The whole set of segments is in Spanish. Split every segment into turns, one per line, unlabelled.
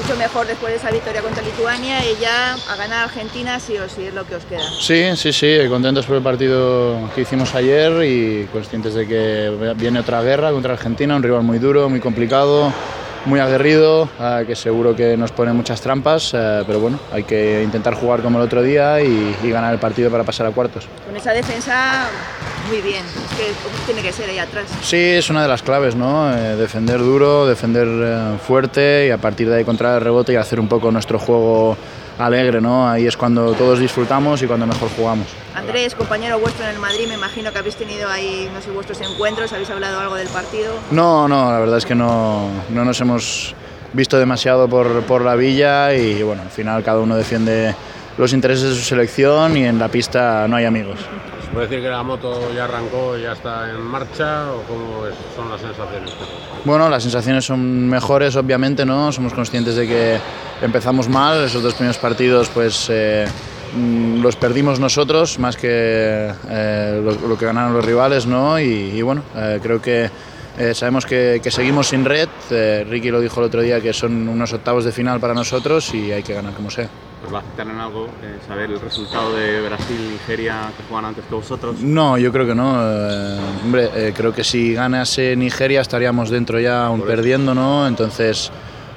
mucho mejor después de esa victoria contra Lituania y ya a ganar Argentina sí o sí es lo que os queda.
Sí, contentos por el partido que hicimos ayer y conscientes de que viene otra guerra contra Argentina, un rival muy duro, muy complicado, muy aguerrido, que seguro que nos pone muchas trampas, pero bueno, hay que intentar jugar como el otro día y ganar el partido para pasar a cuartos.
Con esa defensa muy bien, es que tiene que ser ahí atrás.
Sí, es una de las claves, ¿no? Defender duro, defender fuerte y a partir de ahí controlar el rebote y hacer un poco nuestro juego alegre, ¿no? Ahí es cuando todos disfrutamos y cuando mejor jugamos.
Andrés, compañero vuestro en el Madrid, me imagino que habéis tenido ahí, no sé, vuestros encuentros, ¿habéis hablado algo del partido?
No, la verdad es que no nos hemos visto demasiado por la villa y bueno, al final cada uno defiende los intereses de su selección y en la pista no hay amigos.
¿Se puede decir que la moto ya arrancó, ya está en marcha o cómo son las sensaciones?
Bueno, las sensaciones son mejores, obviamente, ¿no? Somos conscientes de que empezamos mal, esos 2 primeros partidos pues los perdimos nosotros más que lo que ganaron los rivales, ¿no? Y bueno, creo que sabemos que seguimos sin red. Ricky lo dijo el otro día que son unos octavos de final para nosotros y hay que ganar como sea.
¿Os va a afectar en algo saber el resultado de Brasil-Nigeria que juegan antes que vosotros?
No, yo creo que no. Creo que si ganase Nigeria estaríamos dentro ya aún perdiendo, ¿no? Entonces,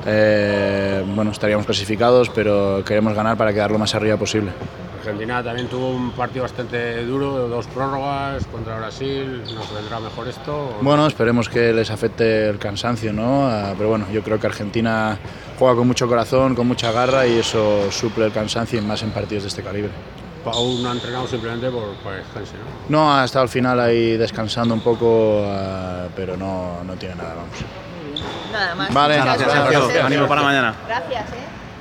bueno, estaríamos clasificados, pero queremos ganar para quedar lo más arriba posible.
Argentina también tuvo un partido bastante duro, 2 prórrogas contra Brasil. ¿Nos vendrá mejor esto?
Bueno, esperemos que les afecte el cansancio, ¿no? Pero bueno, yo creo que Argentina juega con mucho corazón, con mucha garra y eso suple el cansancio y más en partidos de este calibre.
Pau no ha entrenado simplemente por descanso, ¿no?
No, ha estado al final ahí descansando un poco, pero no tiene nada, vamos.
Nada más.
Vale,
Muchas
gracias.
Ánimo para mañana.
Gracias,